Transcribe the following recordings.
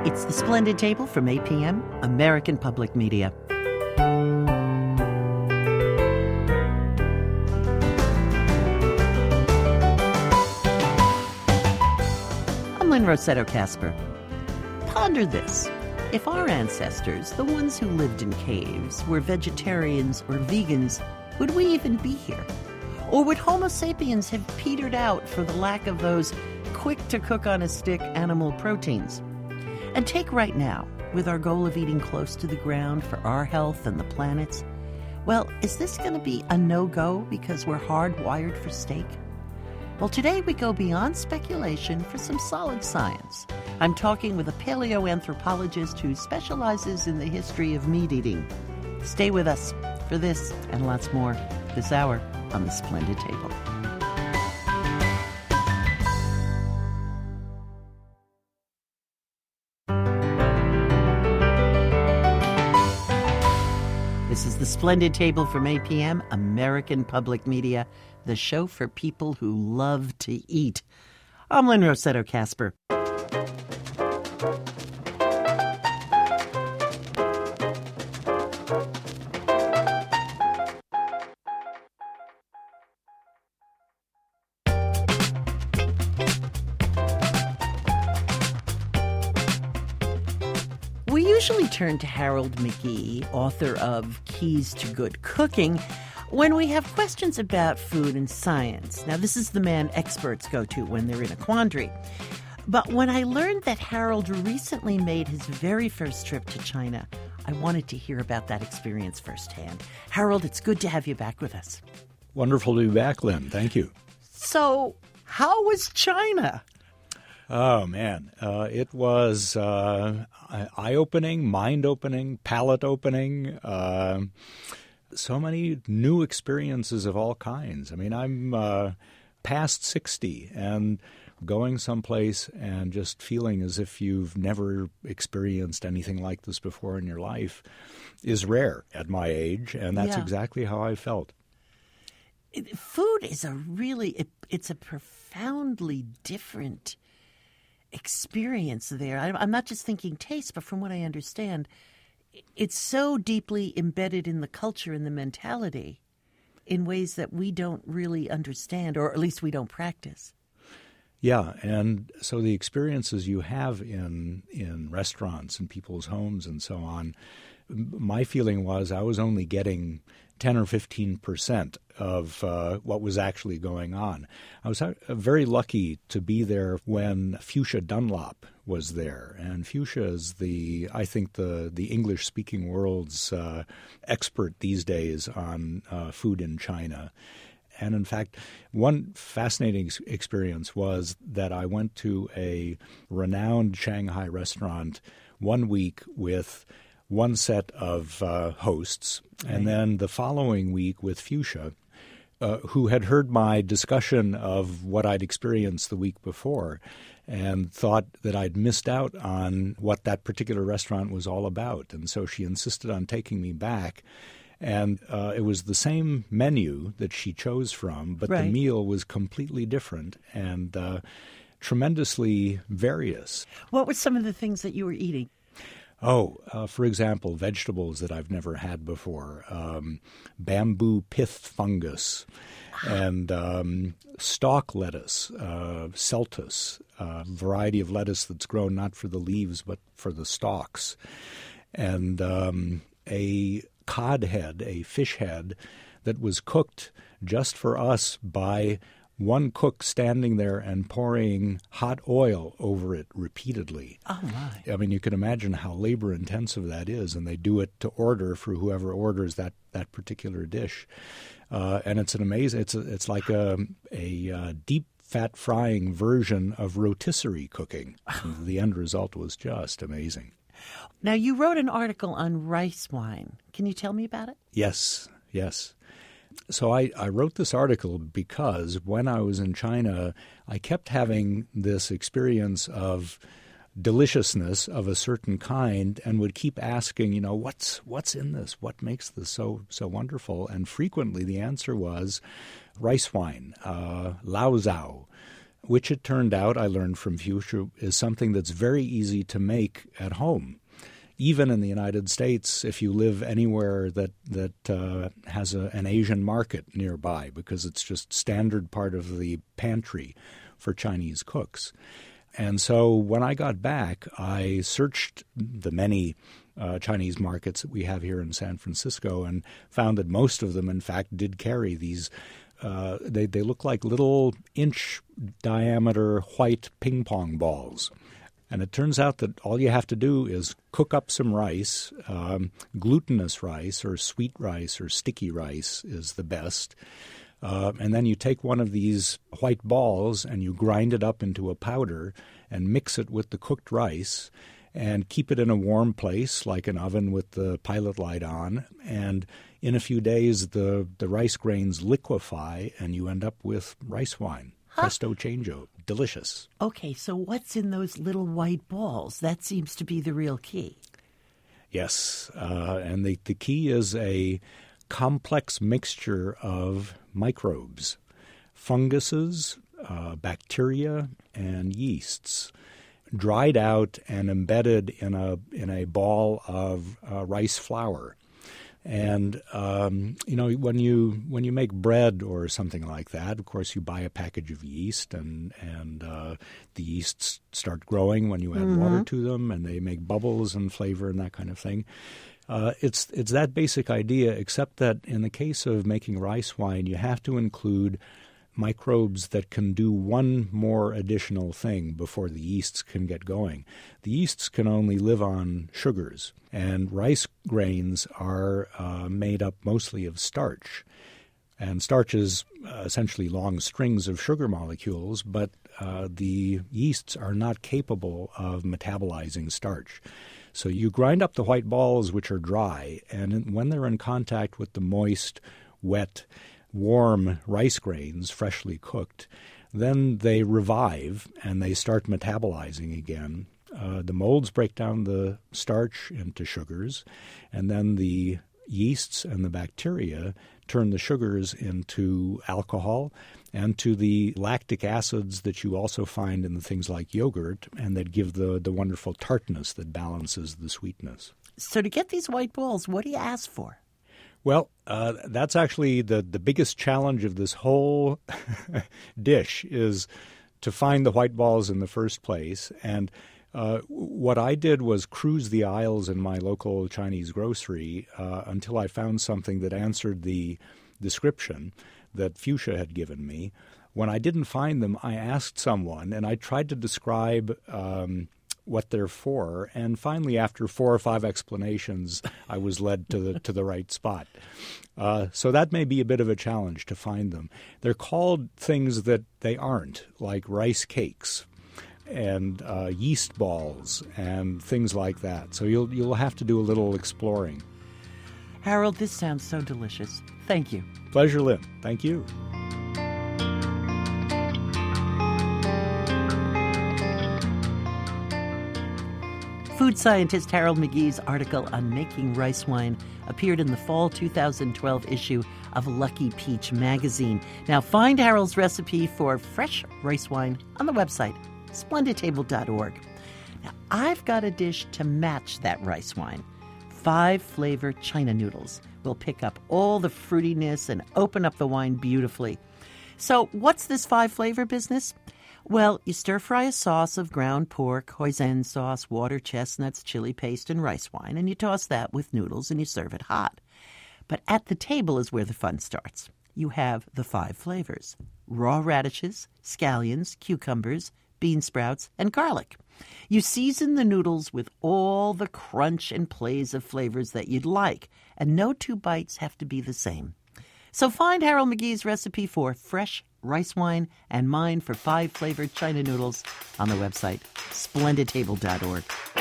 It's the Splendid Table from 8 p.m., American Public Media. I'm Lynn Rossetto Kasper. Ponder this. If our ancestors, the ones who lived in caves, were vegetarians or vegans, would we even be here? Or would Homo sapiens have petered out for the lack of those quick-to-cook-on-a-stick animal proteins? And take right now, with our goal of eating close to the ground for our health and the planet's, well, is this going to be a no-go because we're hardwired for steak? Well, today we go beyond speculation for some solid science. I'm talking with a paleoanthropologist who specializes in the history of meat eating. Stay with us for this and lots more this hour on the Splendid Table. This is the Splendid Table from 8 p.m., American Public Media, the show for people who love to eat. I'm Lynn Rossetto Kasper. We usually turn to Harold McGee, author of Keys to Good Cooking, when we have questions about food and science. Now, this is the man experts go to when they're in a quandary. But when I learned that Harold recently made his very first trip to China, I wanted to hear about that experience firsthand. Harold, it's good to have you back with us. Wonderful to be back, Lynn. Thank you. So, how was China? Oh, man. It was eye-opening, mind-opening, palate-opening, so many new experiences of all kinds. I mean, I'm past 60 and going someplace and just feeling as if you've never experienced anything like this before in your life is rare at my age, and that's exactly how I felt. Food is it's a profoundly different experience there. I'm not just thinking taste, but from what I understand, it's so deeply embedded in the culture and the mentality in ways that we don't really understand, or at least we don't practice. Yeah, and so the experiences you have in restaurants and people's homes and so on, my feeling was I was only getting 10 or 15% of what was actually going on. I was very lucky to be there when Fuchsia Dunlop was there. And Fuchsia is I think the English-speaking world's expert these days on food in China. And in fact, one fascinating experience was that I went to a renowned Shanghai restaurant one week with one set of hosts, and then the following week with Fuchsia, who had heard my discussion of what I'd experienced the week before and thought that I'd missed out on what that particular restaurant was all about. And so she insisted on taking me back. And it was the same menu that she chose from, but the meal was completely different and tremendously various. What were some of the things that you were eating? For example, vegetables that I've never had before, bamboo pith fungus, and stalk lettuce, celtus, a variety of lettuce that's grown not for the leaves but for the stalks, and a cod head, a fish head that was cooked just for us by one cook standing there and pouring hot oil over it repeatedly. Oh, my. I mean, you can imagine how labor-intensive that is, and they do it to order for whoever orders that particular dish. And it's an amazing – it's like a deep fat frying version of rotisserie cooking. The end result was just amazing. Now, you wrote an article on rice wine. Can you tell me about it? Yes. So I wrote this article because when I was in China, I kept having this experience of deliciousness of a certain kind and would keep asking, what's in this? What makes this so wonderful? And frequently the answer was rice wine, lao zao, which it turned out, I learned from Fuchsia, is something that's very easy to make at home. Even in the United States, if you live anywhere that has an Asian market nearby, because it's just standard part of the pantry for Chinese cooks. And so when I got back, I searched the many Chinese markets that we have here in San Francisco and found that most of them, in fact, did carry these. They look like little inch-diameter white ping-pong balls. And it turns out that all you have to do is cook up some rice. Glutinous rice or sweet rice or sticky rice is the best. And then you take one of these white balls and you grind it up into a powder and mix it with the cooked rice and keep it in a warm place like an oven with the pilot light on. And in a few days, the rice grains liquefy and you end up with rice wine. Presto changeo. Delicious. Okay, so what's in those little white balls? That seems to be the real key. Yes, and the key is a complex mixture of microbes, funguses, bacteria, and yeasts, dried out and embedded in a ball of rice flour. And when you make bread or something like that, of course, you buy a package of yeast, and the yeasts start growing when you add water to them, and they make bubbles and flavor and that kind of thing. It's that basic idea, except that in the case of making rice wine, you have to include microbes that can do one more additional thing before the yeasts can get going. The yeasts can only live on sugars, and rice grains are made up mostly of starch. And starch is essentially long strings of sugar molecules, but the yeasts are not capable of metabolizing starch. So you grind up the white balls, which are dry, and when they're in contact with the moist, wet, warm rice grains, freshly cooked, then they revive and they start metabolizing again. The molds break down the starch into sugars, and then the yeasts and the bacteria turn the sugars into alcohol and to the lactic acids that you also find in the things like yogurt, and that give the wonderful tartness that balances the sweetness. So to get these white balls, what do you ask for? Well, that's actually the biggest challenge of this whole dish is to find the white balls in the first place. And what I did was cruise the aisles in my local Chinese grocery until I found something that answered the description that Fuchsia had given me. When I didn't find them, I asked someone, and I tried to describe what they're for, and finally, after 4 or 5 explanations, I was led to the right spot. So that may be a bit of a challenge to find them. They're called things that they aren't, like rice cakes and yeast balls and things like that. So you'll have to do a little exploring. Harold, this sounds so delicious. Thank you. Pleasure, Lynn. Thank you. Food scientist Harold McGee's article on making rice wine appeared in the fall 2012 issue of Lucky Peach magazine. Now find Harold's recipe for fresh rice wine on the website, splendidtable.org. Now I've got a dish to match that rice wine. 5-flavor China noodles will pick up all the fruitiness and open up the wine beautifully. So what's this 5-flavor business? Well, you stir-fry a sauce of ground pork, hoisin sauce, water, chestnuts, chili paste, and rice wine, and you toss that with noodles and you serve it hot. But at the table is where the fun starts. You have the 5 flavors: raw radishes, scallions, cucumbers, bean sprouts, and garlic. You season the noodles with all the crunch and plays of flavors that you'd like, and no 2 bites have to be the same. So find Harold McGee's recipe for fresh rice wine and mine for 5-flavored China noodles on the website, splendidtable.org.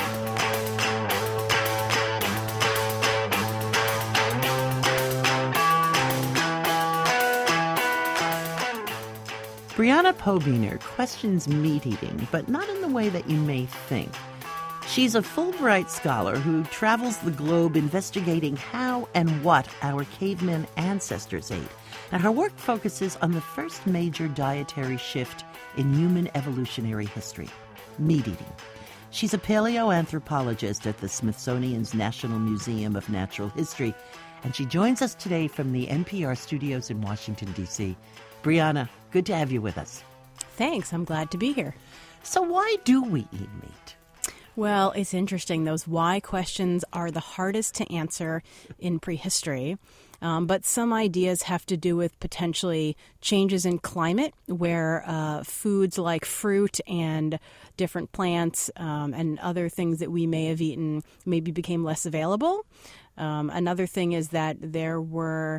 Brianna Pobiner questions meat eating, but not in the way that you may think. She's a Fulbright scholar who travels the globe investigating how and what our caveman ancestors ate. And her work focuses on the first major dietary shift in human evolutionary history, meat eating. She's a paleoanthropologist at the Smithsonian's National Museum of Natural History, and she joins us today from the NPR studios in Washington, D.C. Brianna, good to have you with us. Thanks. I'm glad to be here. So why do we eat meat? Well, it's interesting. Those why questions are the hardest to answer in prehistory. But some ideas have to do with potentially changes in climate where foods like fruit and different plants and other things that we may have eaten maybe became less available. Another thing is that there were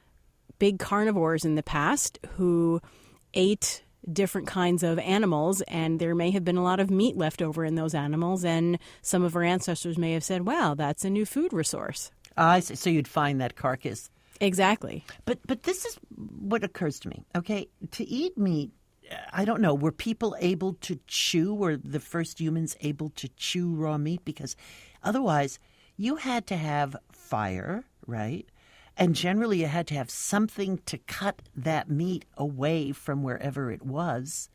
big carnivores in the past who ate different kinds of animals, and there may have been a lot of meat left over in those animals, and some of our ancestors may have said, wow, that's a new food resource. I see. So you'd find that carcass. Exactly. But this is what occurs to me. Okay, to eat meat, I don't know, were people able to chew? Were the first humans able to chew raw meat? Because otherwise, you had to have fire, right? And generally, you had to have something to cut that meat away from wherever it was.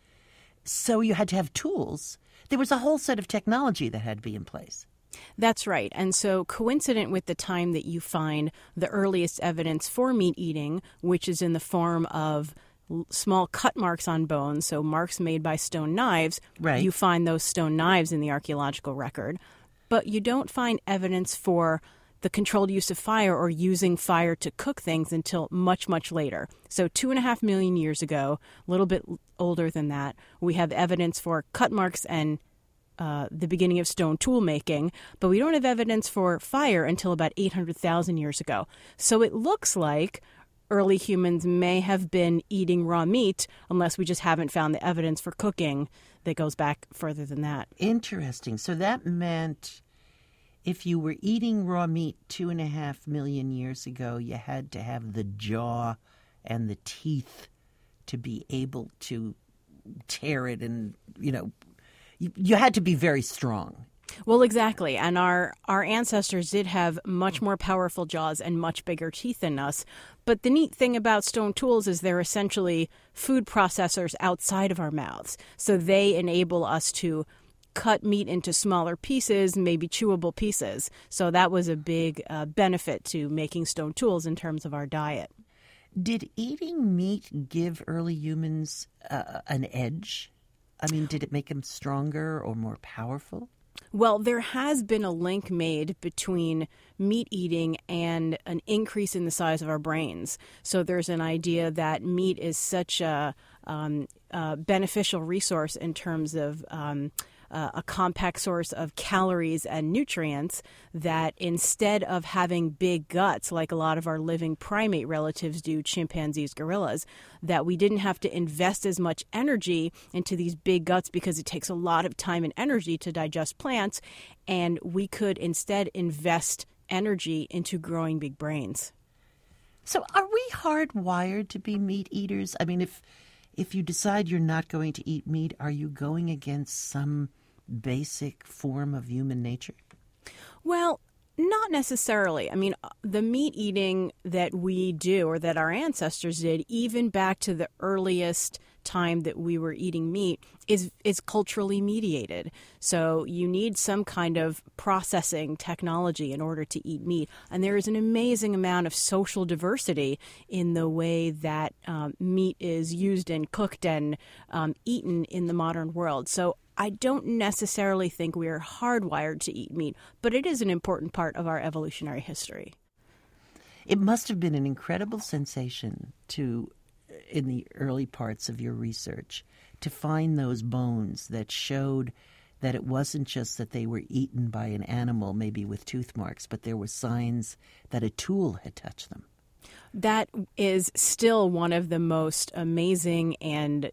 So you had to have tools. There was a whole set of technology that had to be in place. That's right. And so coincident with the time that you find the earliest evidence for meat eating, which is in the form of small cut marks on bones, so marks made by stone knives, right. You find those stone knives in the archaeological record. But you don't find evidence for the controlled use of fire or using fire to cook things until much, much later. So 2.5 million years ago, a little bit older than that, we have evidence for cut marks and the beginning of stone tool making, but we don't have evidence for fire until about 800,000 years ago. So it looks like early humans may have been eating raw meat, unless we just haven't found the evidence for cooking that goes back further than that. Interesting. So that meant if you were eating raw meat 2.5 million years ago, you had to have the jaw and the teeth to be able to tear it, and, you had to be very strong. Well, exactly. And our ancestors did have much more powerful jaws and much bigger teeth than us. But the neat thing about stone tools is they're essentially food processors outside of our mouths. So they enable us to cut meat into smaller pieces, maybe chewable pieces. So that was a big benefit to making stone tools in terms of our diet. Did eating meat give early humans an edge? I mean, did it make them stronger or more powerful? Well, there has been a link made between meat eating and an increase in the size of our brains. So there's an idea that meat is such a beneficial resource in terms of a compact source of calories and nutrients, that instead of having big guts like a lot of our living primate relatives do, chimpanzees, gorillas, that we didn't have to invest as much energy into these big guts because it takes a lot of time and energy to digest plants, and we could instead invest energy into growing big brains. So are we hardwired to be meat eaters? I mean, if you decide you're not going to eat meat, are you going against some basic form of human nature? Well, not necessarily. I mean, the meat eating that we do, or that our ancestors did, even back to the earliest time that we were eating meat, is culturally mediated. So you need some kind of processing technology in order to eat meat. And there is an amazing amount of social diversity in the way that meat is used and cooked and eaten in the modern world. So I don't necessarily think we are hardwired to eat meat, but it is an important part of our evolutionary history. It must have been an incredible sensation in the early parts of your research, to find those bones that showed that it wasn't just that they were eaten by an animal, maybe with tooth marks, but there were signs that a tool had touched them. That is still one of the most amazing and,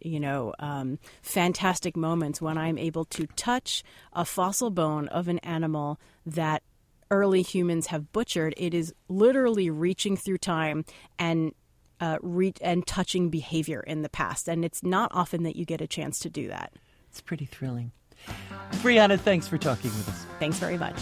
fantastic moments when I'm able to touch a fossil bone of an animal that early humans have butchered. It is literally reaching through time and touching behavior in the past. And it's not often that you get a chance to do that. It's pretty thrilling. Brianna, thanks for talking with us. Thanks very much.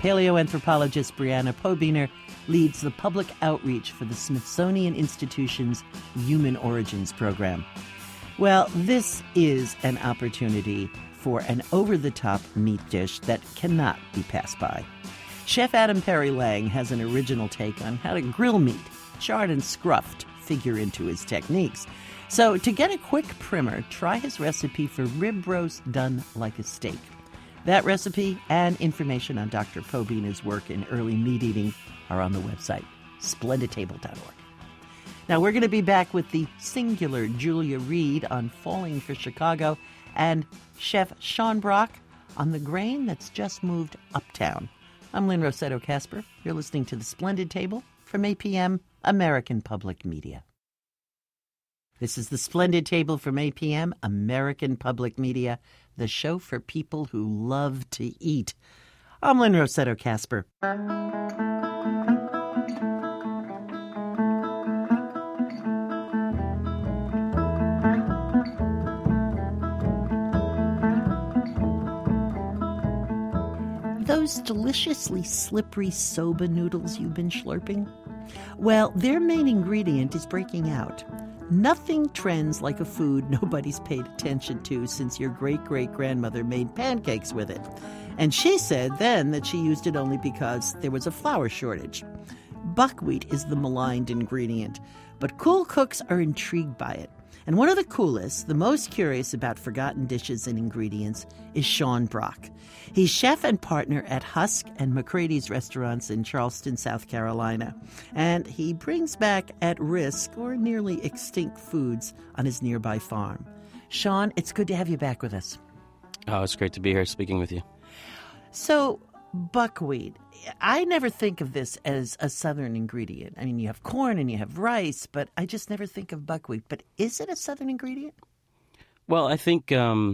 Paleoanthropologist Brianna Pobiner leads the public outreach for the Smithsonian Institution's Human Origins program. Well, this is an opportunity for an over-the-top meat dish that cannot be passed by. Chef Adam Perry Lang has an original take on how to grill meat, charred and scruffed figure into his techniques. So to get a quick primer, try his recipe for rib roast done like a steak. That recipe and information on Dr. Pobiner's work in early meat eating are on the website, splendidtable.org. Now we're going to be back with the singular Julia Reed on Falling for Chicago and Chef Sean Brock on the grain that's just moved uptown. I'm Lynn Rossetto Kasper. You're listening to The Splendid Table from APM, American Public Media. This is The Splendid Table from APM, American Public Media, the show for people who love to eat. I'm Lynn Rossetto Kasper. Those deliciously slippery soba noodles you've been slurping? Well, their main ingredient is breaking out. Nothing trends like a food nobody's paid attention to since your great-great-grandmother made pancakes with it. And she said then that she used it only because there was a flour shortage. Buckwheat is the maligned ingredient, but cool cooks are intrigued by it. And one of the coolest, the most curious about forgotten dishes and ingredients is Sean Brock. He's chef and partner at Husk and McCrady's restaurants in Charleston, South Carolina. And he brings back at-risk or nearly extinct foods on his nearby farm. Sean, it's good to have you back with us. Oh, it's great to be here speaking with you. So, buckwheat. I never think of this as a Southern ingredient. I mean, you have corn and you have rice, but I just never think of buckwheat. But is it a Southern ingredient? Well, I think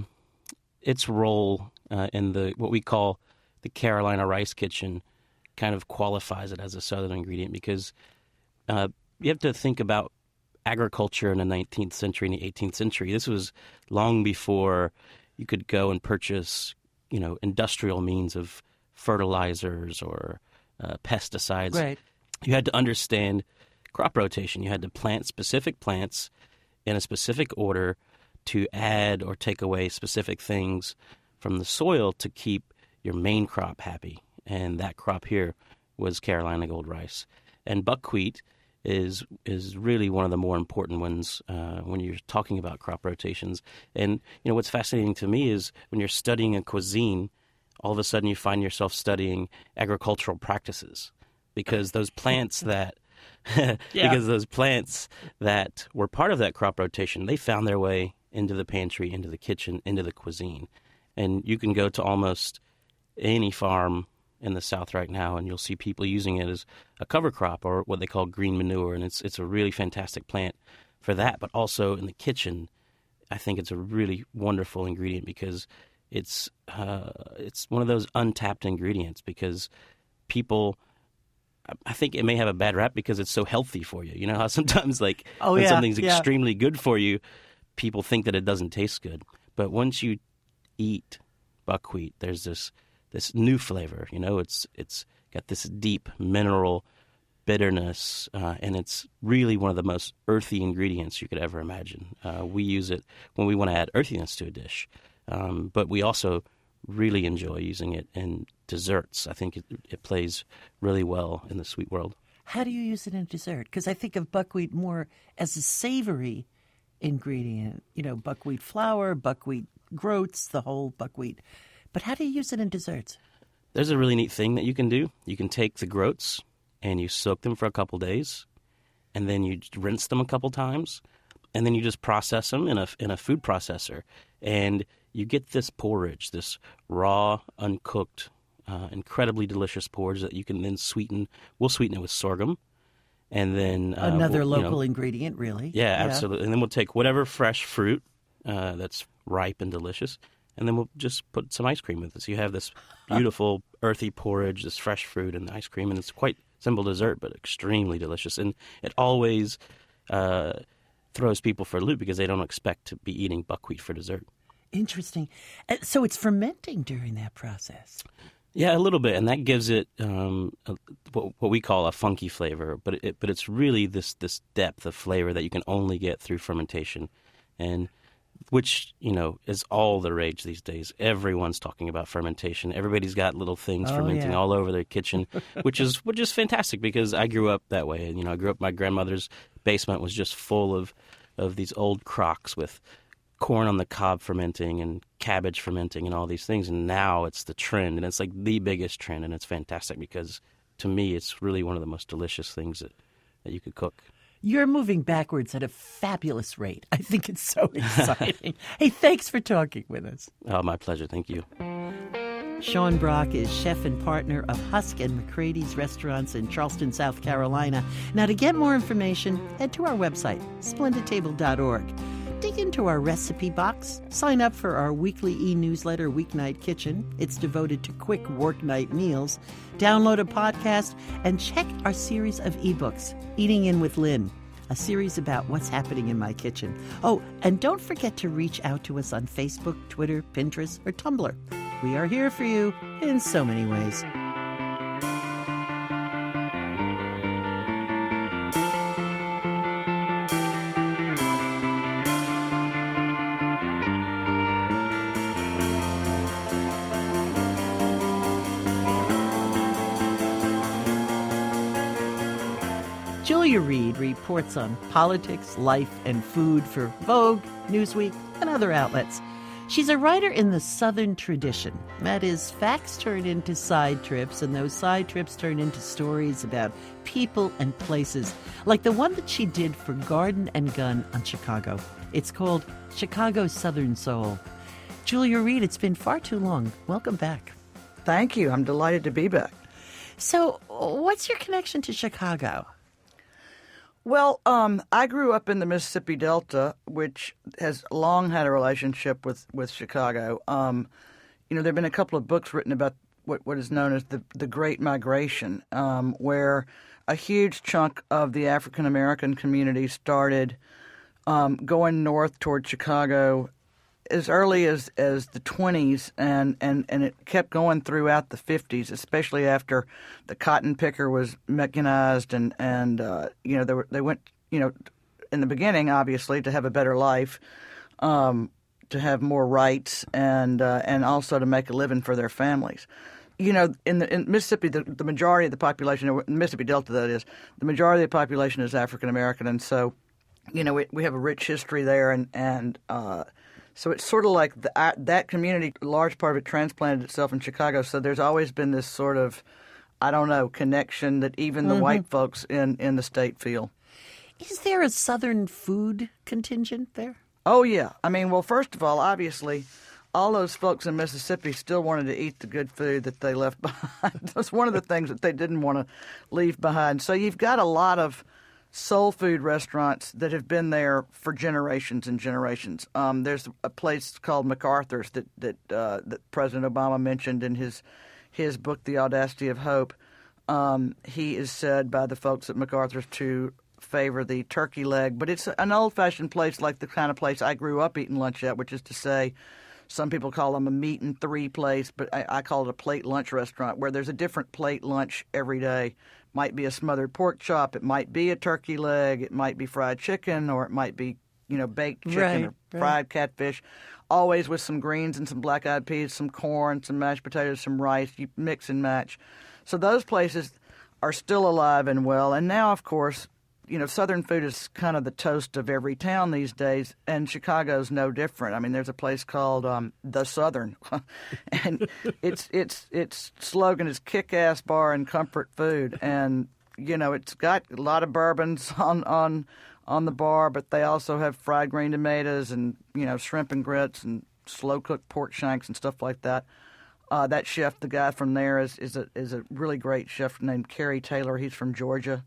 its role in what we call the Carolina Rice Kitchen kind of qualifies it as a Southern ingredient because you have to think about agriculture in the 19th century and the 18th century. This was long before you could go and purchase, industrial means of fertilizers or pesticides. Right. You had to understand crop rotation. You had to plant specific plants in a specific order to add or take away specific things from the soil to keep your main crop happy. And that crop here was Carolina Gold rice. And buckwheat is really one of the more important ones when you're talking about crop rotations. And what's fascinating to me is when you're studying a cuisine, all of a sudden you find yourself studying agricultural practices because those plants that because those plants that were part of that crop rotation, they found their way into the pantry, into the kitchen, into the cuisine. And you can go to almost any farm in the South right now, and you'll see people using it as a cover crop or what they call green manure, and it's a really fantastic plant for that. But also in the kitchen, I think it's a really wonderful ingredient because it's one of those untapped ingredients because people, I think it may have a bad rap because it's so healthy for you. You know how sometimes when something's extremely good for you, people think that it doesn't taste good. But once you eat buckwheat, there's this new flavor. It's got this deep mineral bitterness, and it's really one of the most earthy ingredients you could ever imagine. We use it when we want to add earthiness to a dish. But we also really enjoy using it in desserts. I think it plays really well in the sweet world. How do you use it in dessert? Because I think of buckwheat more as a savory ingredient. Buckwheat flour, buckwheat groats, the whole buckwheat. But how do you use it in desserts? There's a really neat thing that you can do. You can take the groats and you soak them for a couple days, and then you rinse them a couple times, and then you just process them in a food processor. And you get this porridge, this raw, uncooked, incredibly delicious porridge that you can then sweeten. We'll sweeten it with sorghum. And then another local ingredient, really. Yeah, absolutely. And then we'll take whatever fresh fruit that's ripe and delicious, and then we'll just put some ice cream with it. So you have this beautiful earthy porridge, this fresh fruit and ice cream, and it's quite simple dessert, but extremely delicious. And it always throws people for a loop because they don't expect to be eating buckwheat for dessert. Interesting. So it's fermenting during that process. Yeah, a little bit, and that gives it what we call a funky flavor. But it's really this depth of flavor that you can only get through fermentation, and which is all the rage these days. Everyone's talking about fermentation. Everybody's got little things fermenting all over their kitchen, which is fantastic because I grew up that way. I grew up. My grandmother's basement was just full of these old crocks with corn on the cob fermenting and cabbage fermenting and all these things, and now it's the trend, and it's like the biggest trend, and it's fantastic because to me it's really one of the most delicious things that you could cook. You're moving backwards at a fabulous rate. I think it's so exciting. Hey, thanks for talking with us. Oh, my pleasure. Thank you. Sean Brock is chef and partner of Husk and McCrady's restaurants in Charleston, South Carolina. Now, to get more information, head to our website, splendidtable.org. Dig into our recipe box. Sign up for our weekly e-newsletter, Weeknight Kitchen. It's devoted to quick work night meals. Download a podcast and check our series of ebooks, Eating In with Lynn, a series about what's happening in my kitchen. Oh, and don't forget to reach out to us on Facebook, Twitter, Pinterest, or Tumblr. We are here for you in so many ways. Julia Reed reports on politics, life, and food for Vogue, Newsweek, and other outlets. She's a writer in the Southern tradition. That is, facts turn into side trips, and those side trips turn into stories about people and places, like the one that she did for Garden and Gun on Chicago. It's called Chicago Southern Soul. Julia Reed, it's been far too long. Welcome back. Thank you. I'm delighted to be back. So, what's your connection to Chicago? Well, I grew up in the Mississippi Delta, which has long had a relationship with Chicago. There have been a couple of books written about what is known as the Great Migration, where a huge chunk of the African American community started going north toward Chicago as early as the 20s, and it kept going throughout the 50s, especially after the cotton picker was mechanized, and they went, in the beginning, obviously, to have a better life, to have more rights, and also to make a living for their families. In Mississippi, the majority of the population, in the Mississippi Delta, that is, the majority of the population is African American, and so, we have a rich history there, and so it's sort of like that community, a large part of it transplanted itself in Chicago. So there's always been this sort of, connection that even the white folks in the state feel. Is there a Southern food contingent there? Oh, yeah. Well, first of all, obviously, all those folks in Mississippi still wanted to eat the good food that they left behind. That's one of the things that they didn't want to leave behind. So you've got a lot of soul food restaurants that have been there for generations and generations. There's a place called MacArthur's that President Obama mentioned in his book, The Audacity of Hope. He is said by the folks at MacArthur's to favor the turkey leg, but it's an old-fashioned place like the kind of place I grew up eating lunch at, which is to say, some people call them a meat and three place, but I call it a plate lunch restaurant where there's a different plate lunch every day. Might be a smothered pork chop, it might be a turkey leg, it might be fried chicken, or it might be, baked chicken or fried catfish, always with some greens and some black-eyed peas, some corn, some mashed potatoes, some rice. You mix and match. So those places are still alive and well. And now, of course, Southern food is kind of the toast of every town these days, and Chicago's no different. There's a place called The Southern, and its slogan is "Kick-Ass Bar and Comfort Food," and it's got a lot of bourbons on the bar, but they also have fried green tomatoes and shrimp and grits and slow cooked pork shanks and stuff like that. That chef, the guy from there, is a really great chef named Kerry Taylor. He's from Georgia.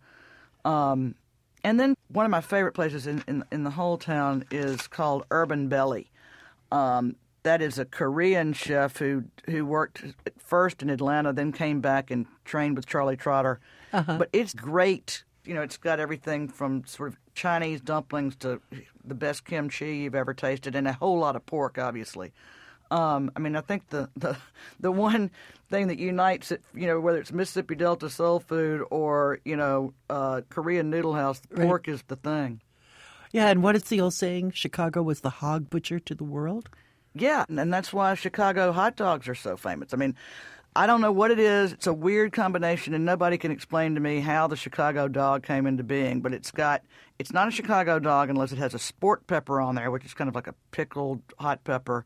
And then one of my favorite places in the whole town is called Urban Belly. That is a Korean chef who worked first in Atlanta, then came back and trained with Charlie Trotter. But it's great. It's got everything from sort of Chinese dumplings to the best kimchi you've ever tasted, and a whole lot of pork, obviously. I mean, I think the one thing that unites it, whether it's Mississippi Delta soul food or Korean Noodle House, pork is the thing. Yeah, and what is the old saying? Chicago was the hog butcher to the world? Yeah, and that's why Chicago hot dogs are so famous. I mean, I don't know what it is. It's a weird combination, and nobody can explain to me how the Chicago dog came into being. But it's not a Chicago dog unless it has a sport pepper on there, which is kind of like a pickled hot pepper.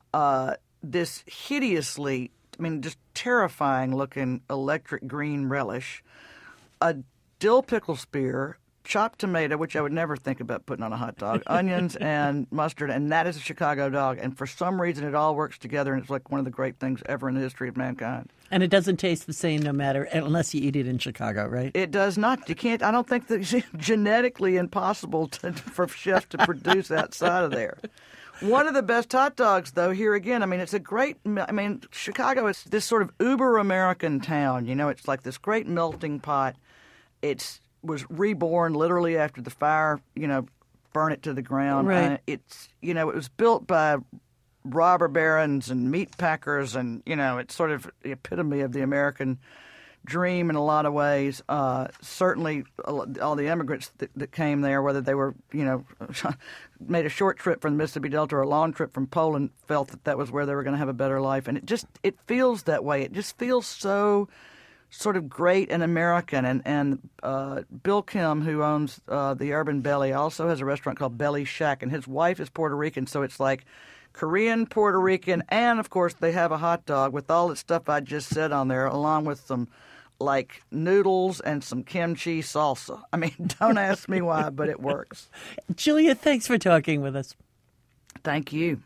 This hideously, just terrifying looking electric green relish, a dill pickle spear, chopped tomato, which I would never think about putting on a hot dog, onions and mustard, and that is a Chicago dog. And for some reason, it all works together, and it's like one of the great things ever in the history of mankind. And it doesn't taste the same unless you eat it in Chicago, right? It does not. You can't. I don't think that it's genetically impossible for chefs to produce outside of there. One of the best hot dogs, though, here again, it's a great, Chicago is this sort of uber-American town. It's like this great melting pot. It was reborn literally after the fire, burn it to the ground. Right. It was built by robber barons and meat packers, and, it's sort of the epitome of the American dream in a lot of ways. Certainly all the immigrants that came there, whether they were, made a short trip from the Mississippi Delta or a long trip from Poland, felt that was where they were going to have a better life. And it feels that way. It just feels so sort of great and American. And Bill Kim, who owns the Urban Belly, also has a restaurant called Belly Shack, and his wife is Puerto Rican, so it's like Korean, Puerto Rican, and, of course, they have a hot dog with all the stuff I just said on there, along with some, noodles and some kimchi salsa. Don't ask me why, but it works. Julia, thanks for talking with us. Thank you.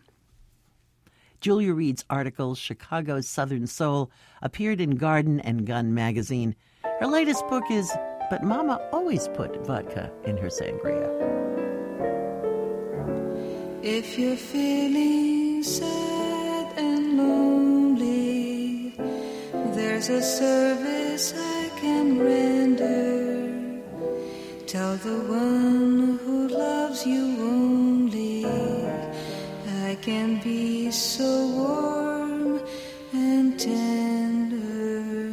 Julia Reed's article, Chicago's Southern Soul, appeared in Garden and Gun magazine. Her latest book is But Mama Always Put Vodka in Her Sangria. If you're feeling sad and lonely, there's a service I can render. Tell the one who loves you only, I can be so warm and tender.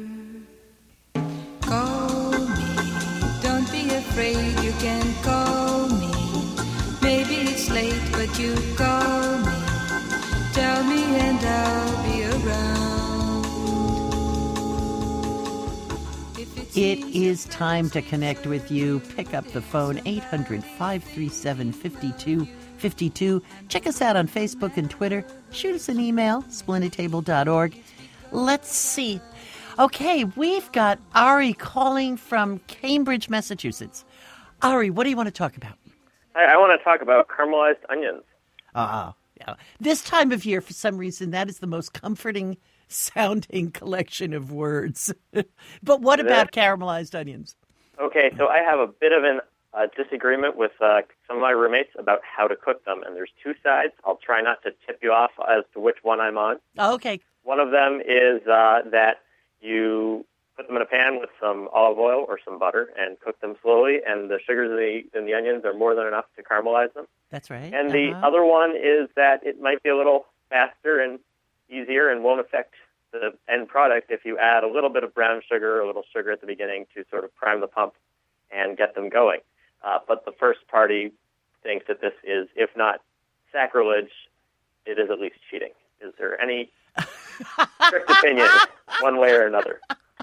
Call me, don't be afraid, you can call me. Maybe it's late, but you call me. Tell me and I'll be around. It is time to connect with you. Pick up the phone, 800-537-5252. Check us out on Facebook and Twitter. Shoot us an email, splendidtable.org. Let's see. Okay, we've got Ari calling from Cambridge, Massachusetts. Ari, what do you want to talk about? I want to talk about caramelized onions. Yeah. This time of year, for some reason, that is the most comforting sounding collection of words. But what about caramelized onions? Okay, so I have a bit of a disagreement with some of my roommates about how to cook them, and there's two sides. I'll try not to tip you off as to which one I'm on. Okay. One of them is that you put them in a pan with some olive oil or some butter and cook them slowly, and the sugars in the onions are more than enough to caramelize them. That's right. And the other one is that it might be a little faster and easier and won't affect the end product if you add a little bit of brown sugar or a little sugar at the beginning to sort of prime the pump and get them going. But the first party thinks that this is, if not sacrilege, it is at least cheating. Is there any strict opinion one way or another?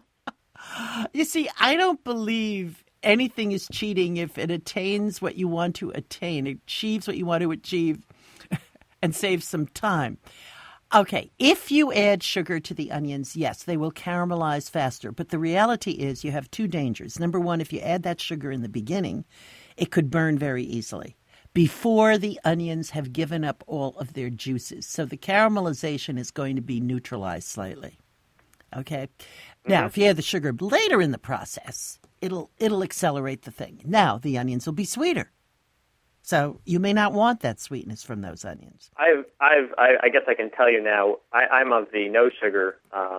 You see, I don't believe anything is cheating if it attains what you want to attain, achieves what you want to achieve, and saves some time. Okay, if you add sugar to the onions, yes, they will caramelize faster. But the reality is you have two dangers. Number one, if you add that sugar in the beginning, it could burn very easily before the onions have given up all of their juices. So the caramelization is going to be neutralized slightly. Okay? Now, if you add the sugar later in the process, it'll accelerate the thing. Now, the onions will be sweeter. So you may not want that sweetness from those onions. I guess I can tell you now, I'm of the no sugar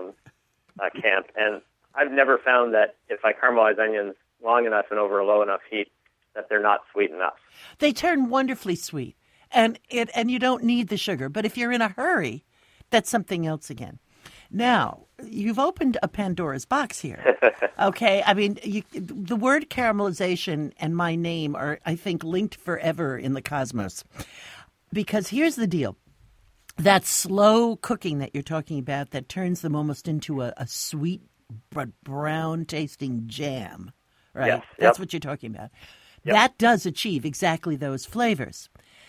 camp, and I've never found that if I caramelize onions long enough and over a low enough heat, that they're not sweet enough. They turn wonderfully sweet. and you don't need the sugar. But if you're in a hurry, that's something else again. Now, you've opened a Pandora's box here. Okay? I mean, the word caramelization and my name are, I think, linked forever in the cosmos. Because here's the deal. That slow cooking that you're talking about that turns them almost into a sweet but brown-tasting jam, right? Yes, That's what you're talking about. Yep. That does achieve exactly those flavors.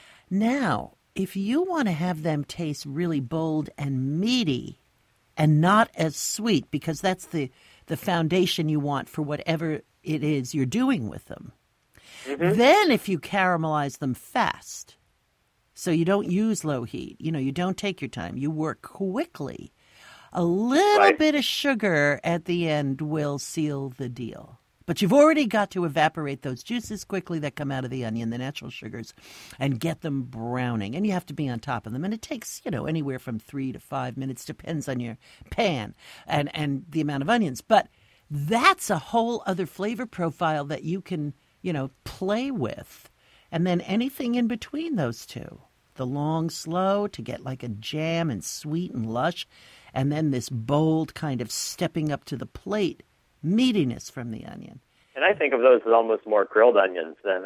Now, if you want to have them taste really bold and meaty and not as sweet, because that's the foundation you want for whatever it is you're doing with them, then if you caramelize them fast, so you don't use low heat, you don't take your time, you work quickly, a little bit of sugar at the end will seal the deal. But you've already got to evaporate those juices quickly that come out of the onion, the natural sugars, and get them browning. And you have to be on top of them. And it takes, anywhere from 3 to 5 minutes, depends on your pan and the amount of onions. But that's a whole other flavor profile that you can, play with. And then anything in between those two. The long, slow to get like a jam and sweet and lush. And then this bold kind of stepping up to the plate meatiness from the onion. And I think of those as almost more grilled onions than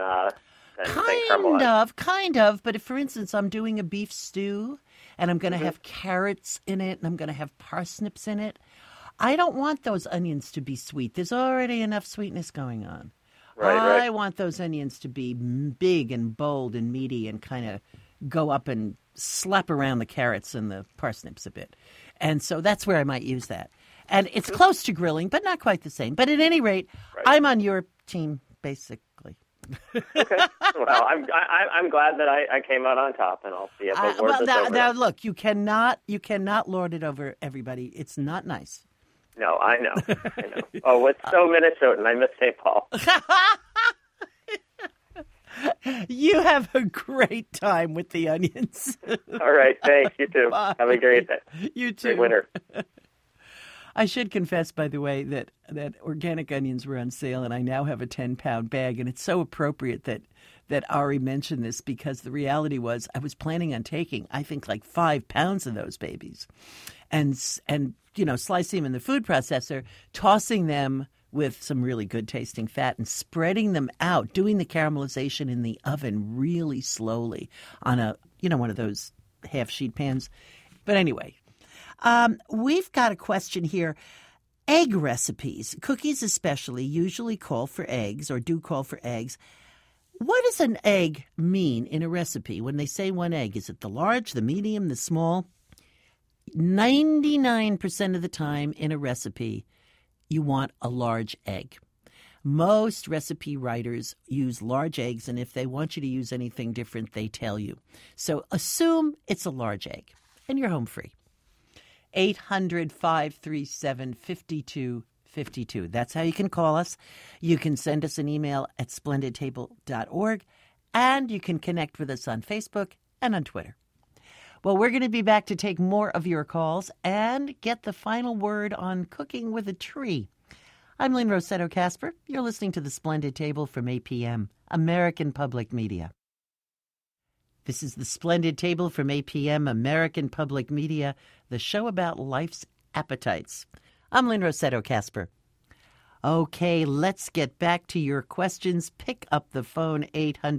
caramelized. Kind of. But if, for instance, I'm doing a beef stew and I'm going to have carrots in it and I'm going to have parsnips in it, I don't want those onions to be sweet. There's already enough sweetness going on. I want those onions to be big and bold and meaty and kind of go up and slap around the carrots and the parsnips a bit. And so that's where I might use that. And it's close to grilling, but not quite the same. But at any rate, I'm on your team, basically. Okay. Well, I'm glad that I came out on top, and I'll be able to lord this over. Now, look, you cannot lord it over everybody. It's not nice. No, I know. Oh, it's so Minnesotan. I miss St. Paul. You have a great time with the onions. All right. Thanks. You too. Bye. Have a great day. You too. Great winter. I should confess, by the way, that organic onions were on sale, and I now have a 10-pound bag, and it's so appropriate that Ari mentioned this, because the reality was I was planning on taking, I think, like 5 pounds of those babies and slicing them in the food processor, tossing them with some really good-tasting fat and spreading them out, doing the caramelization in the oven really slowly on one of those half-sheet pans. But anyway, we've got a question here. Egg recipes, cookies especially, usually call for eggs or do call for eggs. What does an egg mean in a recipe when they say one egg? Is it the large, the medium, the small? 99% of the time in a recipe, you want a large egg. Most recipe writers use large eggs, and if they want you to use anything different, they tell you. So assume it's a large egg, and you're home free. 800-537-5252. That's how you can call us. You can send us an email at splendidtable.org, and you can connect with us on Facebook and on Twitter. Well, we're going to be back to take more of your calls and get the final word on cooking with a tree. I'm Lynn Rossetto Kasper. You're listening to The Splendid Table from APM, American Public Media. This is The Splendid Table from APM, American Public Media, the show about life's appetites. I'm Lynn Rossetto Kasper. Okay, let's get back to your questions. Pick up the phone,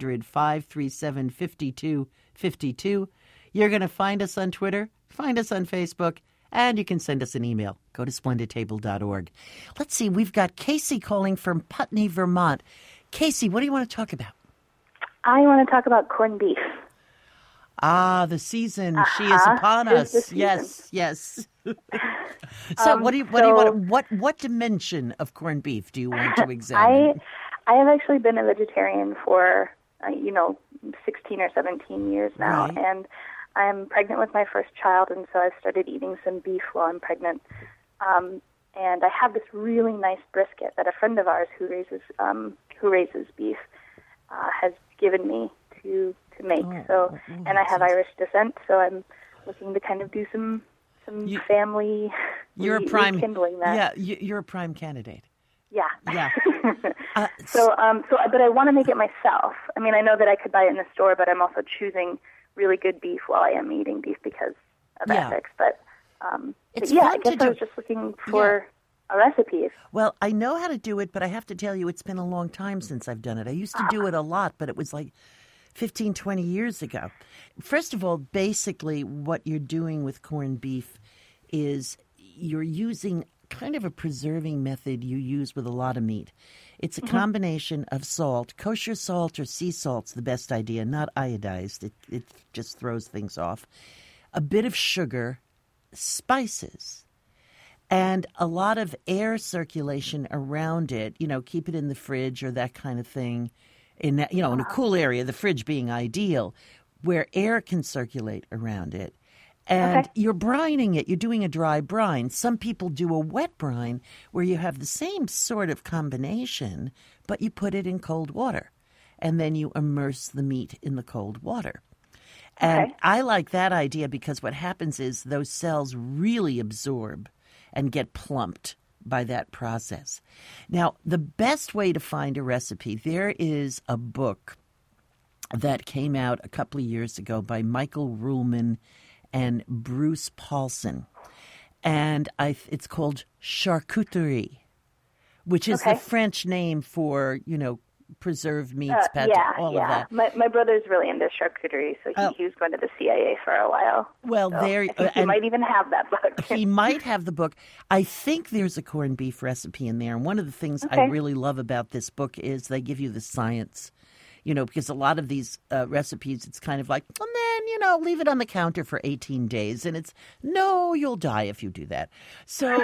800-537-5252. You're going to find us on Twitter, find us on Facebook, and you can send us an email. Go to splendidtable.org. Let's see, we've got Casey calling from Putney, Vermont. Casey, what do you want to talk about? I want to talk about corned beef. Ah, the season. She is upon us. Yes. So what do you want? What dimension of corned beef do you want to examine? I have actually been a vegetarian for 16 or 17 years now, right. And I'm pregnant with my first child, and so I've started eating some beef while I'm pregnant. And I have this really nice brisket that a friend of ours who raises beef has given me to make. And I have Irish descent, so I'm looking to kind of do some family rekindling that. Yeah, you're a prime candidate. Yeah. But I want to make it myself. I mean, I know that I could buy it in the store, but I'm also choosing really good beef while I am eating beef because of ethics. But yeah, I guess I was just looking for a recipe. Well, I know how to do it, but I have to tell you, it's been a long time since I've done it. I used to do it a lot, but it was like 15, 20 years ago. First of all, basically what you're doing with corned beef is you're using kind of a preserving method you use with a lot of meat. It's a combination of salt. Kosher salt or sea salt's the best idea, not iodized. It just throws things off. A bit of sugar, spices, and a lot of air circulation around it. Keep it in the fridge or that kind of thing. In a cool area, the fridge being ideal, where air can circulate around it. And you're brining it. You're doing a dry brine. Some people do a wet brine where you have the same sort of combination, but you put it in cold water. And then you immerse the meat in the cold water. And I like that idea because what happens is those cells really absorb and get plumped by that process. Now, the best way to find a recipe, there is a book that came out a couple of years ago by Michael Ruhlman and Bruce Paulson. And it's called charcuterie, which is the French name for, preserved meats, all of that. My brother's really into charcuterie, so he was going to the CIA for a while. Well, so I think he might even have that book. He might have the book. I think there's a corned beef recipe in there. And one of the things I really love about this book is they give you the science. Because a lot of these recipes, it's kind of like, and then, leave it on the counter for 18 days. And it's, no, you'll die if you do that. So,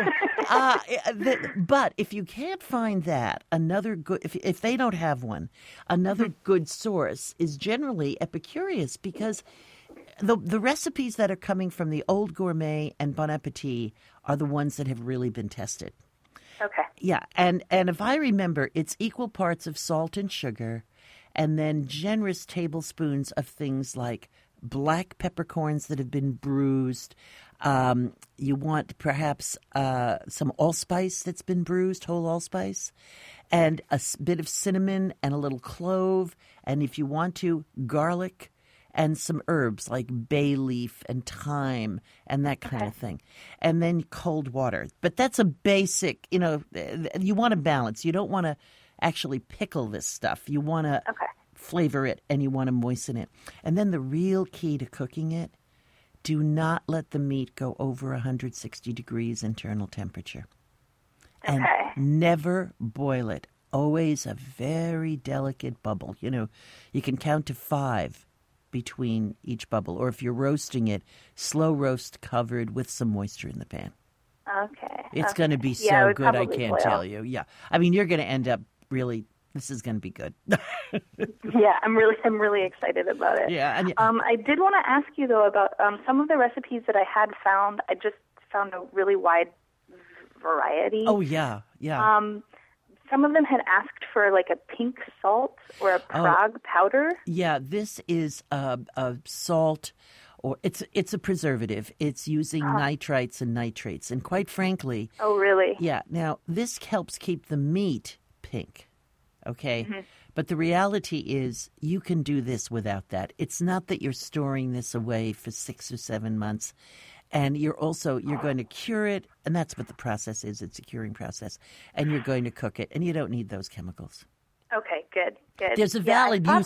but if you can't find that, another good, if they don't have one, another good source is generally Epicurious, because the recipes that are coming from the Old Gourmet and Bon Appetit are the ones that have really been tested. Okay. Yeah. And if I remember, it's equal parts of salt and sugar, and then generous tablespoons of things like black peppercorns that have been bruised. You want perhaps some allspice that's been bruised, whole allspice, and a bit of cinnamon and a little clove. And if you want to, garlic and some herbs like bay leaf and thyme and that kind of thing. And then cold water. But that's a basic, you want to balance. You don't want to actually pickle this stuff. You want to flavor it and you want to moisten it. And then the real key to cooking it, do not let the meat go over 160 degrees internal temperature. And never boil it. Always a very delicate bubble. You can count to 5 between each bubble. Or if you're roasting it, slow roast covered with some moisture in the pan. Okay. It's going to be so good, I can't tell you. Yeah. I mean, you're going to end up really, this is going to be good. Yeah, I'm really excited about it. Yeah. And, I did want to ask you, though, about some of the recipes that I had found. I just found a really wide variety. Oh, yeah. Yeah. Some of them had asked for like a pink salt or a Prague powder. Yeah, this is a salt. Or it's a preservative. It's using nitrites and nitrates. And quite frankly... Oh, really? Yeah. Now, this helps keep the meat pink, okay? Mm-hmm. But the reality is you can do this without that. It's not that you're storing this away for 6 or 7 months. And you're going to cure it. And that's what the process is. It's a curing process. And you're going to cook it. And you don't need those chemicals. Okay, good. There's a valid use,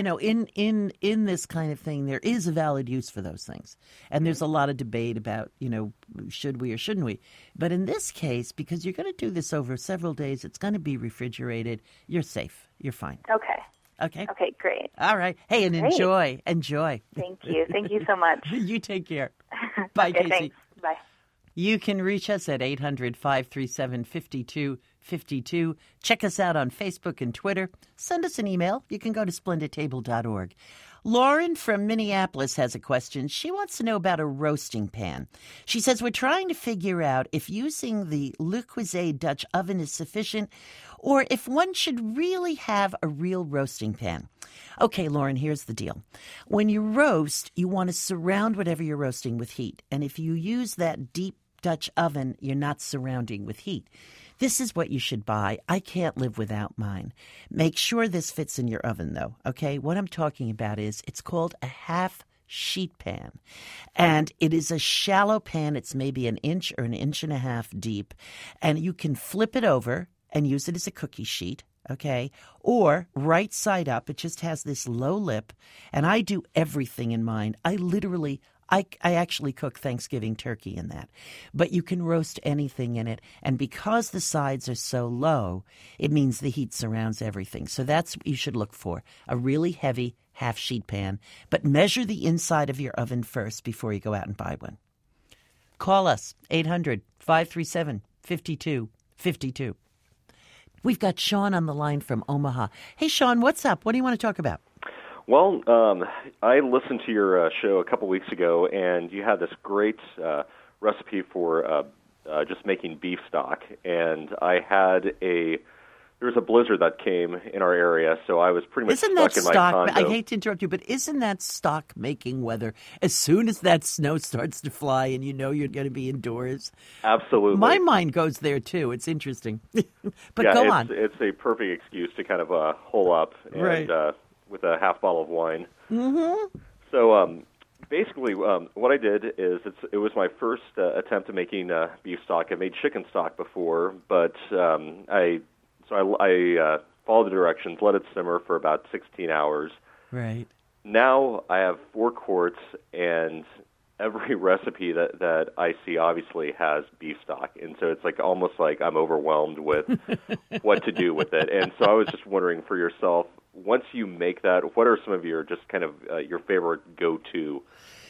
in this kind of thing, there is a valid use for those things. And there's a lot of debate about, should we or shouldn't we? But in this case, because you're going to do this over several days, it's going to be refrigerated, you're safe. You're fine. Okay, great. All right. Hey, and enjoy. Thank you. Thank you so much. You take care. Bye, Casey. Thanks. Bye. You can reach us at 800-537-5252. Check us out on Facebook and Twitter. Send us an email. You can go to splendidtable.org. Lauren from Minneapolis has a question. She wants to know about a roasting pan. She says, we're trying to figure out if using the Le Creuset Dutch oven is sufficient or if one should really have a real roasting pan. Okay, Lauren, here's the deal. When you roast, you want to surround whatever you're roasting with heat. And if you use that deep Dutch oven, you're not surrounding with heat. This is what you should buy. I can't live without mine. Make sure this fits in your oven, though, okay? What I'm talking about is it's called a half sheet pan. And it is a shallow pan. It's maybe an inch or an inch and a half deep. And you can flip it over and use it as a cookie sheet, okay? Or right side up. It just has this low lip. And I do everything in mine. I actually cook Thanksgiving turkey in that. But you can roast anything in it. And because the sides are so low, it means the heat surrounds everything. So that's what you should look for, a really heavy half-sheet pan. But measure the inside of your oven first before you go out and buy one. Call us, 800-537-5252. We've got Sean on the line from Omaha. Hey, Sean, what's up? What do you want to talk about? Well, I listened to your show a couple weeks ago, and you had this great recipe for just making beef stock. And I had there was a blizzard that came in our area, so I was pretty much stuck in my condo. I hate to interrupt you, but isn't that stock-making weather? As soon as that snow starts to fly and you know you're going to be indoors. Absolutely. My mind goes there, too. It's interesting. But yeah, go on. It's a perfect excuse to kind of hole up and right. With a half bottle of wine. Mm-hmm. So basically what I did is it was my first attempt at making beef stock. I made chicken stock before, but I followed the directions, let it simmer for about 16 hours. Right. Now I have 4 quarts, and every recipe that I see obviously has beef stock. And so it's like almost like I'm overwhelmed with what to do with it. And so I was just wondering for yourself, once you make that, what are some of your just kind of your favorite go-to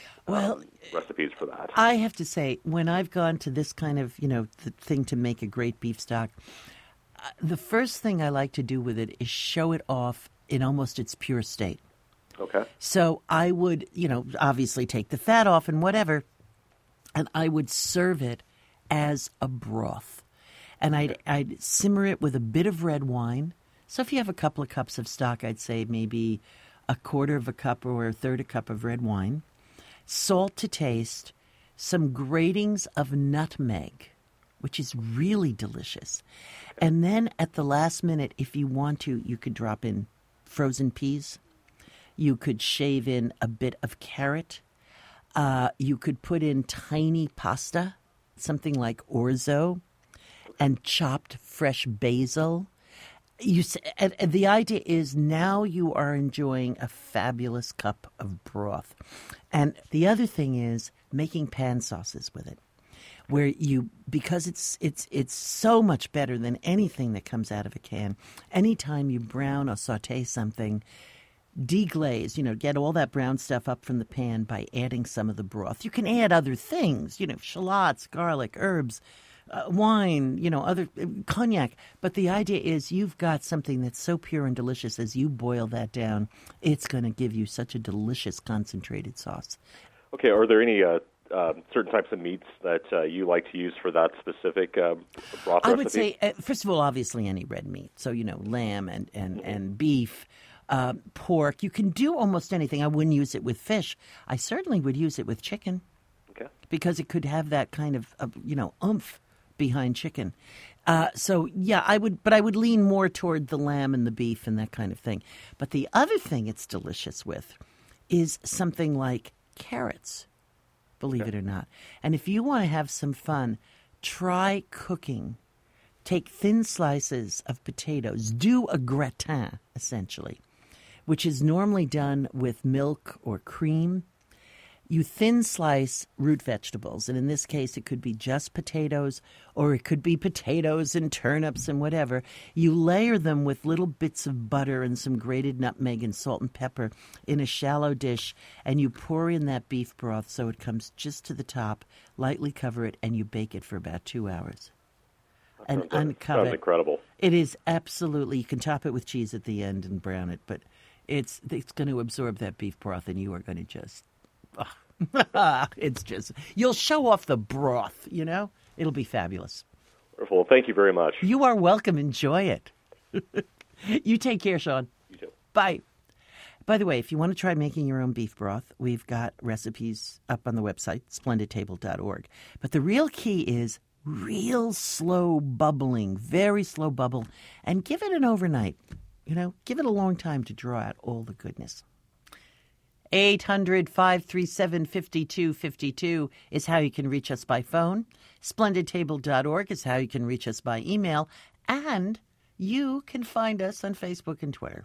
recipes for that? I have to say, when I've gone to this kind of, the thing to make a great beef stock, the first thing I like to do with it is show it off in almost its pure state. Okay. So I would, obviously take the fat off and whatever, and I would serve it as a broth. And I'd simmer it with a bit of red wine. So if you have a couple of cups of stock, I'd say maybe a quarter of a cup or a third a cup of red wine, salt to taste, some gratings of nutmeg, which is really delicious. And then at the last minute, if you want to, you could drop in frozen peas. You could shave in a bit of carrot. You could put in tiny pasta, something like orzo, and chopped fresh basil. And the idea is now you are enjoying a fabulous cup of broth. And the other thing is making pan sauces with it, where because it's so much better than anything that comes out of a can. Anytime you brown or saute something, deglaze, get all that brown stuff up from the pan by adding some of the broth. You can add other things, shallots, garlic, herbs, wine, other cognac. But the idea is you've got something that's so pure and delicious. As you boil that down, it's going to give you such a delicious concentrated sauce. Okay, are there any certain types of meats that you like to use for that specific broth recipe? I would say, first of all, obviously any red meat. So, lamb and beef, pork. You can do almost anything. I wouldn't use it with fish. I certainly would use it with chicken. Okay. Because it could have that kind of oomph behind chicken. So, yeah, I would lean more toward the lamb and the beef and that kind of thing. But the other thing it's delicious with is something like carrots, believe it or not. And if you want to have some fun, try cooking. Take thin slices of potatoes. Do a gratin, essentially, which is normally done with milk or cream. You thin slice root vegetables, and in this case it could be just potatoes, or it could be potatoes and turnips and whatever. You layer them with little bits of butter and some grated nutmeg and salt and pepper in a shallow dish, and you pour in that beef broth so it comes just to the top, lightly cover it, and you bake it for about 2 hours. And uncover it. Sounds incredible. It is absolutely. You can top it with cheese at the end and brown it, but it's going to absorb that beef broth, and you are going to just... it's just, you'll show off the broth, It'll be fabulous. Wonderful. Thank you very much. You are welcome. Enjoy it. You take care, Sean. You too. Bye. By the way, if you want to try making your own beef broth, we've got recipes up on the website, splendidtable.org. But the real key is real slow bubbling, very slow bubble, and give it an overnight. Give it a long time to draw out all the goodness. 800-537-5252 is how you can reach us by phone. SplendidTable.org is how you can reach us by email. And you can find us on Facebook and Twitter.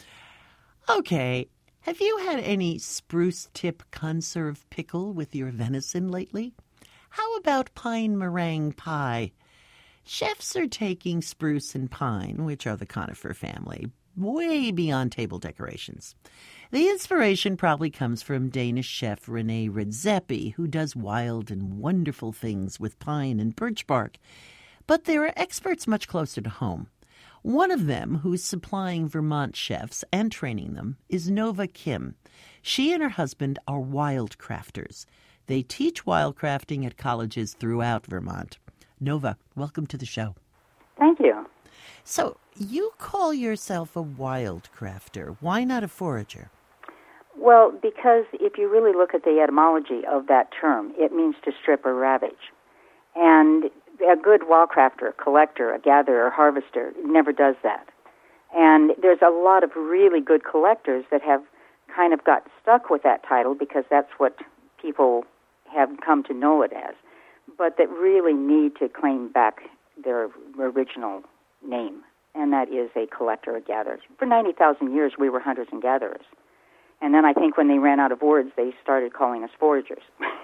Okay, have you had any spruce tip conserve pickle with your venison lately? How about pine meringue pie? Chefs are taking spruce and pine, which are the conifer family, way beyond table decorations. The inspiration probably comes from Danish chef Rene Redzepi, who does wild and wonderful things with pine and birch bark. But there are experts much closer to home. One of them, who's supplying Vermont chefs and training them, is Nova Kim. She and her husband are wild crafters. They teach wildcrafting at colleges throughout Vermont. Nova, welcome to the show. Thank you. So, you call yourself a wild crafter. Why not a forager? Well, because if you really look at the etymology of that term, it means to strip or ravage. And a good wildcrafter, a collector, a gatherer, a harvester never does that. And there's a lot of really good collectors that have kind of got stuck with that title because that's what people have come to know it as, but that really need to claim back their original name, and that is a collector, a gatherer. For 90,000 years, we were hunters and gatherers. And then I think when they ran out of words, they started calling us foragers.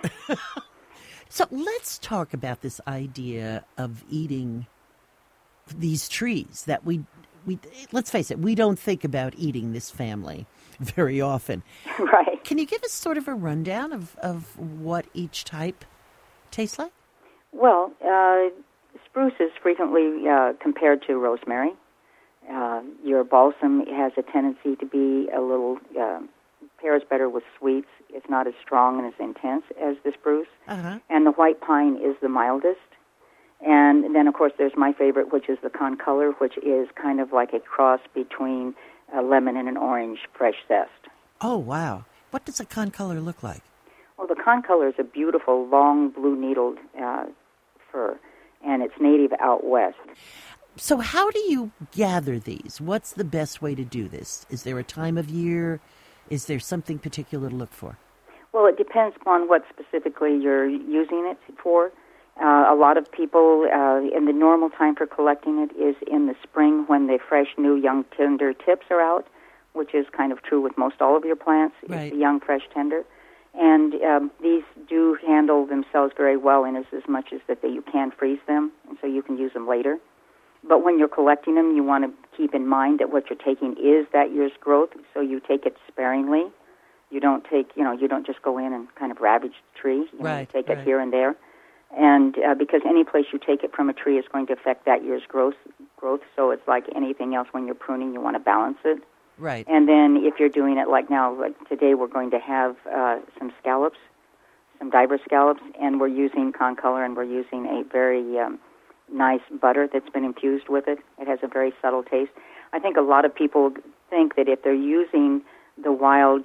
So let's talk about this idea of eating these trees that we let's face it, we don't think about eating this family very often. Right. Can you give us sort of a rundown of what each type tastes like? Well, spruce is frequently compared to rosemary. Your balsam has a tendency to be a little, pairs better with sweets. It's not as strong and as intense as the spruce. Uh-huh. And the white pine is the mildest. And then, of course, there's my favorite, which is the concolor, which is kind of like a cross between a lemon and an orange fresh zest. Oh, wow. What does a concolor look like? Well, the concolor is a beautiful, long, blue-needled fir, and it's native out west. So how do you gather these? What's the best way to do this? Is there a time of year? Is there something particular to look for? Well, it depends upon what specifically you're using it for. A lot of people, in the normal time for collecting it is in the spring when the fresh, new, young, tender tips are out, which is kind of true with most all of your plants. Right. It's the young, fresh, tender. And these do handle themselves very well in as much as that you can freeze them, and so you can use them later. But when you're collecting them, you want to keep in mind that what you're taking is that year's growth, so you take it sparingly. You don't take, you don't just go in and kind of ravage the tree. You take it here and there. And because any place you take it from a tree is going to affect that year's growth, so it's like anything else when you're pruning, you want to balance it. Right. And then if you're doing it like now, like today we're going to have some scallops, some diver scallops, and we're using concolor, and we're using a very nice butter that's been infused with it. It has a very subtle taste. I think a lot of people think that if they're using the wild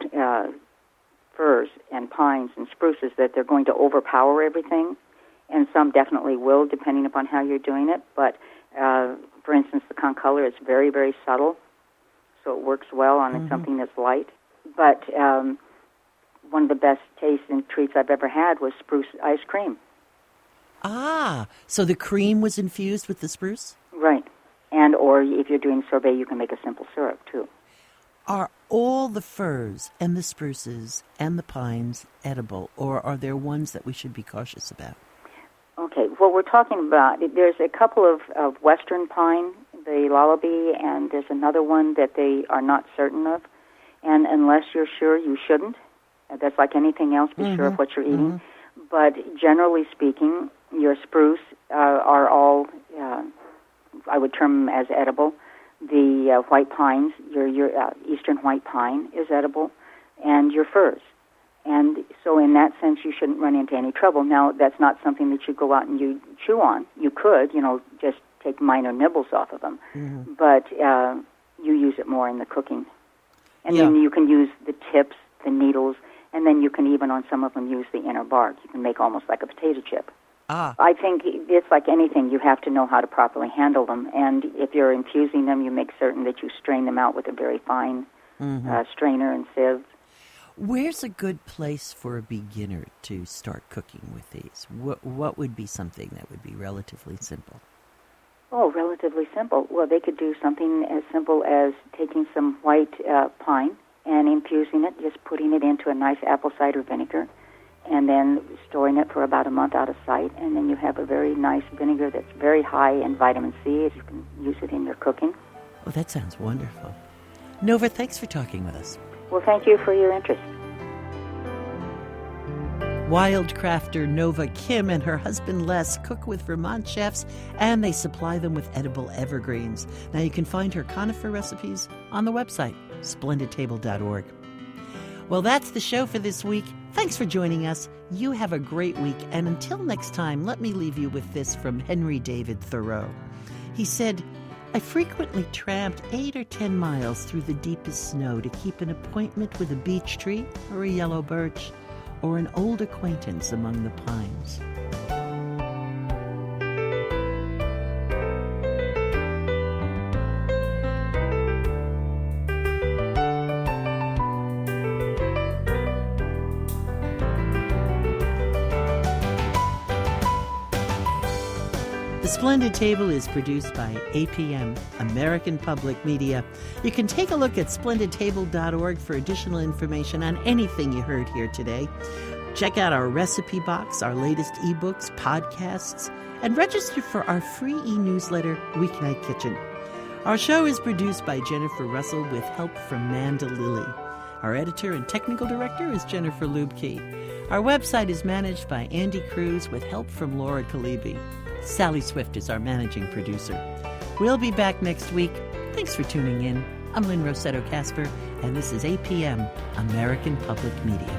firs and pines and spruces that they're going to overpower everything, and some definitely will, depending upon how you're doing it. But, for instance, the concolor is very, very subtle, so it works well on something that's light. But one of the best tasting treats I've ever had was spruce ice cream. Ah, so the cream was infused with the spruce? Right. And or if you're doing sorbet, you can make a simple syrup, too. Are all the firs and the spruces and the pines edible, or are there ones that we should be cautious about? Okay, well, we're talking about, there's a couple of western pine, the lullaby, and there's another one that they are not certain of. And unless you're sure, you shouldn't. That's like anything else, be sure of what you're eating. But generally speaking, your spruce are all, I would term them as edible. The white pines, your eastern white pine is edible, and your firs. And so in that sense, you shouldn't run into any trouble. Now, that's not something that you go out and you chew on. You could, just take minor nibbles off of them. But you use it more in the cooking. And then you can use the tips, the needles, and then you can even on some of them use the inner bark. You can make almost like a potato chip. I think it's like anything. You have to know how to properly handle them. And if you're infusing them, you make certain that you strain them out with a very fine strainer and sieve. Where's a good place for a beginner to start cooking with these? What would be something that would be relatively simple? Oh, relatively simple. Well, they could do something as simple as taking some white pine and infusing it, just putting it into a nice apple cider vinegar, and then storing it for about a month out of sight, and then you have a very nice vinegar that's very high in vitamin C, if you can use it in your cooking. Oh, that sounds wonderful. Nova, thanks for talking with us. Well, thank you for your interest. Wildcrafter Nova Kim and her husband Les cook with Vermont chefs, and they supply them with edible evergreens. Now you can find her conifer recipes on the website, splendidtable.org. Well, that's the show for this week. Thanks for joining us. You have a great week, and until next time, let me leave you with this from Henry David Thoreau. He said, "I frequently tramped 8 or 10 miles through the deepest snow to keep an appointment with a beech tree or a yellow birch, or an old acquaintance among the pines." The Splendid Table is produced by APM, American Public Media. You can take a look at splendidtable.org for additional information on anything you heard here today. Check out our recipe box, our latest ebooks, podcasts, and register for our free e-newsletter, Weeknight Kitchen. Our show is produced by Jennifer Russell with help from Manda Lilly. Our editor and technical director is Jennifer Lubke. Our website is managed by Andy Cruz with help from Laura Kalibi. Sally Swift is our managing producer. We'll be back next week. Thanks for tuning in. I'm Lynn Rossetto Kasper, and this is APM, American Public Media.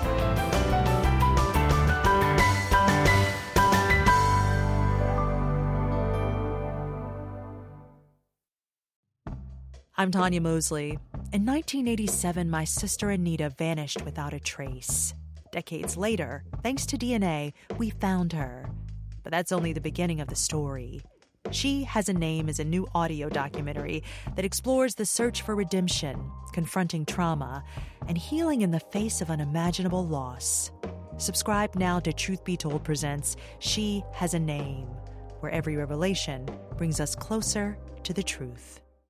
I'm Tanya Mosley. In 1987, my sister Anita vanished without a trace. Decades later, thanks to DNA, we found her. But that's only the beginning of the story. She Has a Name is a new audio documentary that explores the search for redemption, confronting trauma, and healing in the face of unimaginable loss. Subscribe now to Truth Be Told presents She Has a Name, where every revelation brings us closer to the truth.